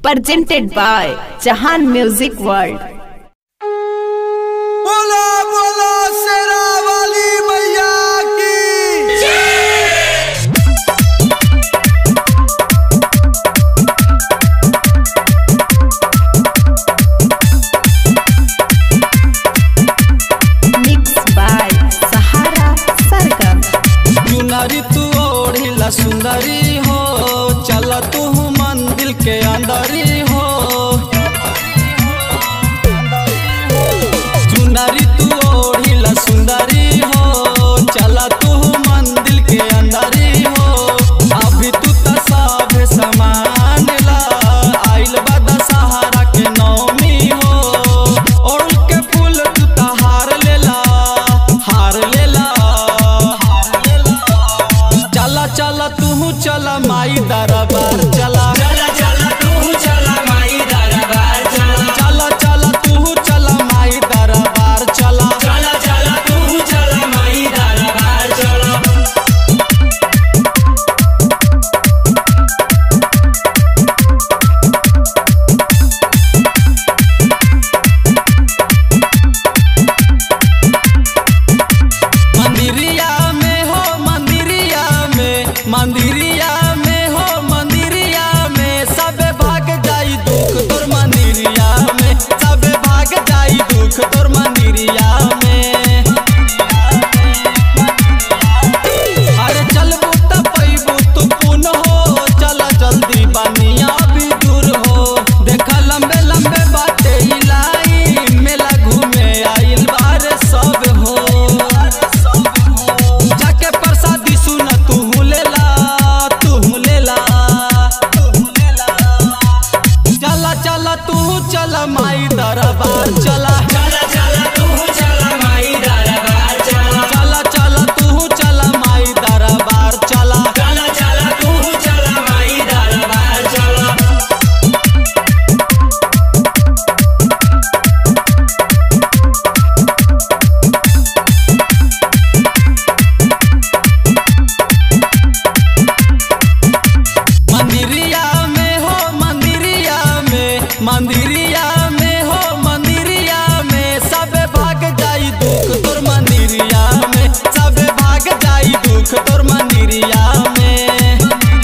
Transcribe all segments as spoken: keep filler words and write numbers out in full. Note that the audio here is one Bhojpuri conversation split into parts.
presented by Jahan Music World. बोला बोला शेरा वाली मैया की Mixed by Sahara Sargam. चुनरी तू ओढ़िला सुंदरी हो, चल तू मंदिर के अंदरी हो। चुनरी तू ओढ़िला सुंदरी हो, चल तू मंदिर के अंदरी हो। अभी तू त सब समान ला, आइल बा दशहरा के नौमी हो। ओढ़ के फूल तू त हार लेला, हार लेला। चला चला तू चला माई दरबार चला, चला चला तू चला माई दरबार चला, चला चला तू चला माई दरबार चला, चला चला तू चला माई दरबार चला। मंदिरिया में हो मंदिरिया में, मंदिरिया में हो मंदिरिया में, सब भाग जाई दुख तोर मंदिरिया में, सब भाग जाई दुख तोर मंदिरिया में। अरे चलबू त पैबू तू पुन हो, चला जल्दी बनिया भी दूर हो। देखा लंबे लंबे बाटे लाई, मेला घूमे आइल बारे सब हो। जाके प्रसादी सुन तू लेला, तू लेला। चला चला तू चला माई दरबार चला, चला चला तू चला माई दरबार चला, चला चला तू चला माई दरबार चला, चला चला तू चला माई दरबार चला। मंदिरिया में हो मंदिरिया में, मंदिरिया में हो मंदिरिया में, सब भाग जाई दुख तोर मंदिरिया में, सब भाग जाई दुख तोर मंदिरिया में।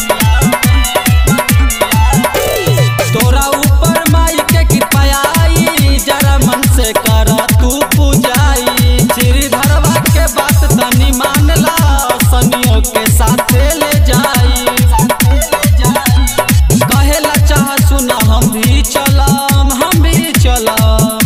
तोरा ऊपर माई के कृपा आई, जरा मन से कर तू पूजाई। श्रीधरवा के बात तनी मान ला, सनियों के साथ ले जाई। कहेला चाह सुना हम भी चलम, हम भी चलम।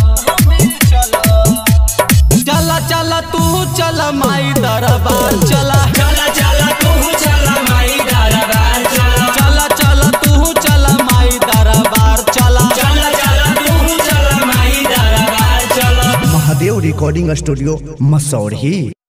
चला चला तू चला माई दरबार चला, चला चला तू चला माई दरबार चला, चला चला तू चला माई दरबार चला, चला चला तू चला माई दरबार चला। Mahadev recording studio Masaurhi.